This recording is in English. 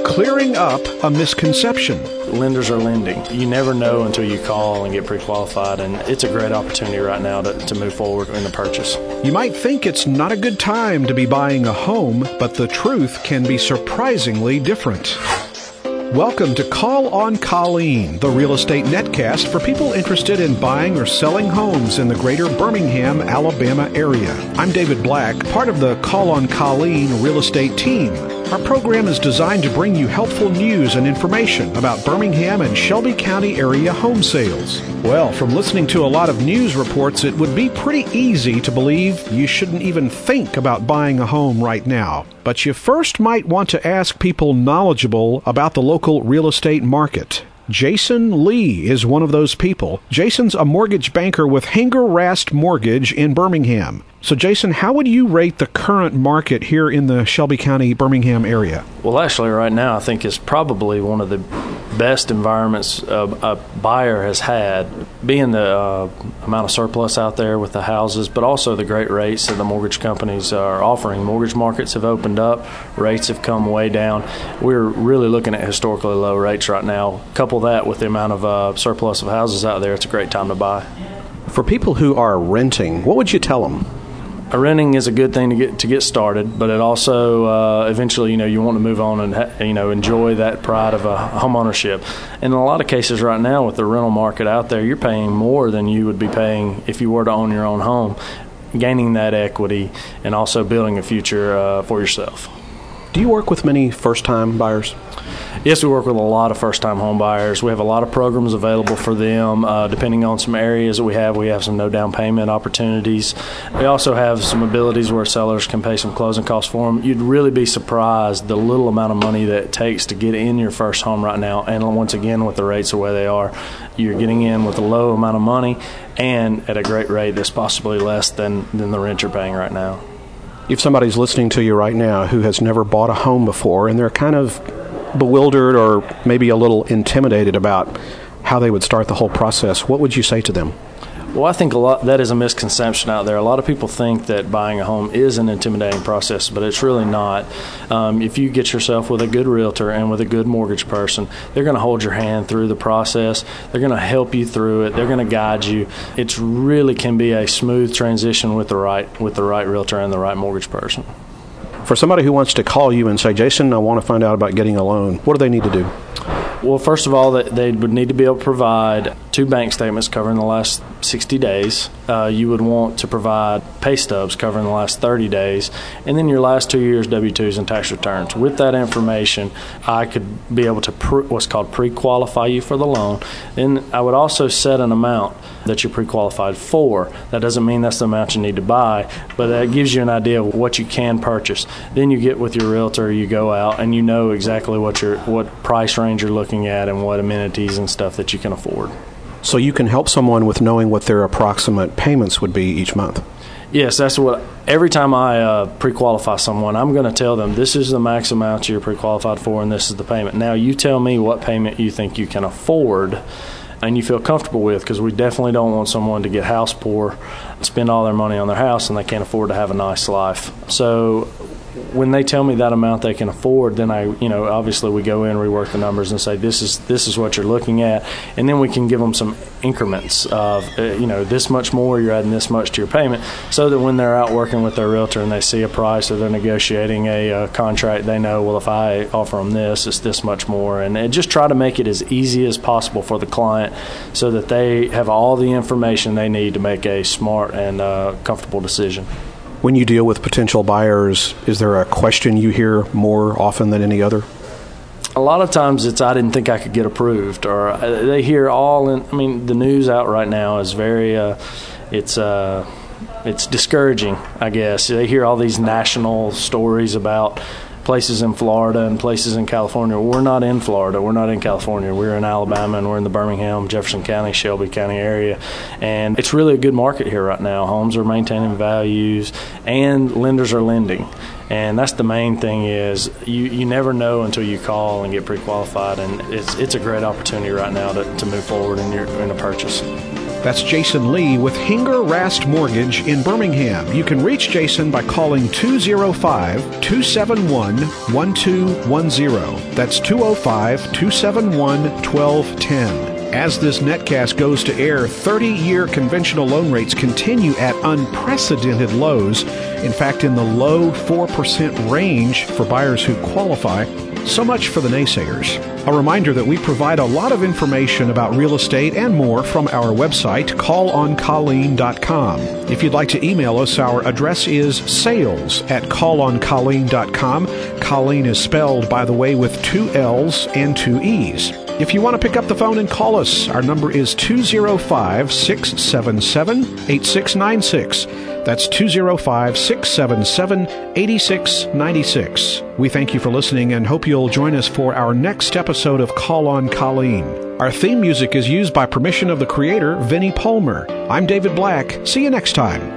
clearing up a misconception. Lenders are lending. You never know until you call and get pre-qualified, and it's a great opportunity right now to move forward in the purchase. You might think it's not a good time to be buying a home, but the truth can be surprisingly different. Welcome to Call on Colleen, the real estate netcast for people interested in buying or selling homes in the greater Birmingham, Alabama area. I'm David Black, part of the Call on Colleen real estate team. Our program is designed to bring you helpful news and information about Birmingham and Shelby County area home sales. Well, from listening to a lot of news reports, it would be pretty easy to believe you shouldn't even think about buying a home right now. But you first might want to ask people knowledgeable about the local real estate market. Jason Lee is one of those people. Jason's a mortgage banker with Hanger Rast Mortgage in Birmingham. So, Jason, how would you rate the current market here in the Shelby County, Birmingham area? Well, actually, right now, I think it's probably one of the best environments a buyer has had, being the amount of surplus out there with the houses, but also the great rates that the mortgage companies are offering. Mortgage markets have opened up. Rates have come way down. We're really looking at historically low rates right now. Couple that with the amount of surplus of houses out there, it's a great time to buy. For people who are renting, what would you tell them? Renting is a good thing to get started, but it also eventually, you want to move on and enjoy that pride of home ownership. And in a lot of cases right now with the rental market out there, you're paying more than you would be paying if you were to own your own home, gaining that equity and also building a future for yourself. Do you work with many first-time buyers? Yes, we work with a lot of first-time home buyers. We have a lot of programs available for them. Depending on some areas that we have some no down payment opportunities. We also have some abilities where sellers can pay some closing costs for them. You'd really be surprised the little amount of money that it takes to get in your first home right now. And once again, with the rates the way they are, you're getting in with a low amount of money and at a great rate that's possibly less than the rent you're paying right now. If somebody's listening to you right now who has never bought a home before and they're kind of bewildered or maybe a little intimidated about how they would start the whole process, what would you say to them? Well, I think that is a misconception out there. A lot of people think that buying a home is an intimidating process, but it's really not. If you get yourself with a good realtor and with a good mortgage person, they're going to hold your hand through the process. They're going to help you through it. They're going to guide you. It really can be a smooth transition with the right realtor and the right mortgage person. For somebody who wants to call you and say, Jason, I want to find out about getting a loan, what do they need to do? Well, first of all, they would need to be able to provide 2 bank statements covering the last 60 days. You would want to provide pay stubs covering the last 30 days, and then your last 2 years W-2s and tax returns. With that information, I could be able to what's called pre-qualify you for the loan. Then I would also set an amount that you're pre-qualified for. That doesn't mean that's the amount you need to buy, but that gives you an idea of what you can purchase. Then you get with your realtor, you go out, and you know exactly what price range you're looking at and what amenities and stuff that you can afford. So you can help someone with knowing what their approximate payments would be each month? Yes, that's what. Every time I pre-qualify someone, I'm going to tell them this is the max amount you're pre-qualified for and this is the payment. Now you tell me what payment you think you can afford and you feel comfortable with, because we definitely don't want someone to get house poor, spend all their money on their house, and they can't afford to have a nice life. So when they tell me that amount they can afford, then obviously we go in, rework the numbers, and say this is what you're looking at, and then we can give them some increments of this much more, you're adding this much to your payment, so that when they're out working with their realtor and they see a price or they're negotiating a contract, they know, well, if I offer them this, it's this much more, and just try to make it as easy as possible for the client so that they have all the information they need to make a smart and comfortable decision. When you deal with potential buyers, is there a question you hear more often than any other? A lot of times it's, I didn't think I could get approved, or they hear the news out right now is very, it's discouraging, I guess. They hear all these national stories about places in Florida and places in California. We're not in Florida. We're not in California. We're in Alabama, and we're in the Birmingham, Jefferson County, Shelby County area. And it's really a good market here right now. Homes are maintaining values, and lenders are lending. And that's the main thing is you never know until you call and get pre-qualified, and it's a great opportunity right now to move forward in a purchase. That's Jason Lee with Hinger Rast Mortgage in Birmingham. You can reach Jason by calling 205-271-1210. That's 205-271-1210. As this netcast goes to air, 30-year conventional loan rates continue at unprecedented lows. In fact, in the low 4% range for buyers who qualify. So much for the naysayers. A reminder that we provide a lot of information about real estate and more from our website, calloncolleen.com. If you'd like to email us, our address is sales@calloncolleen.com. Colleen is spelled, by the way, with 2 L's and 2 E's. If you want to pick up the phone and call us, our number is 205-677-8696. That's 205-677-8696. We thank you for listening and hope you'll join us for our next episode of Call on Colleen. Our theme music is used by permission of the creator, Vinnie Palmer. I'm David Black. See you next time.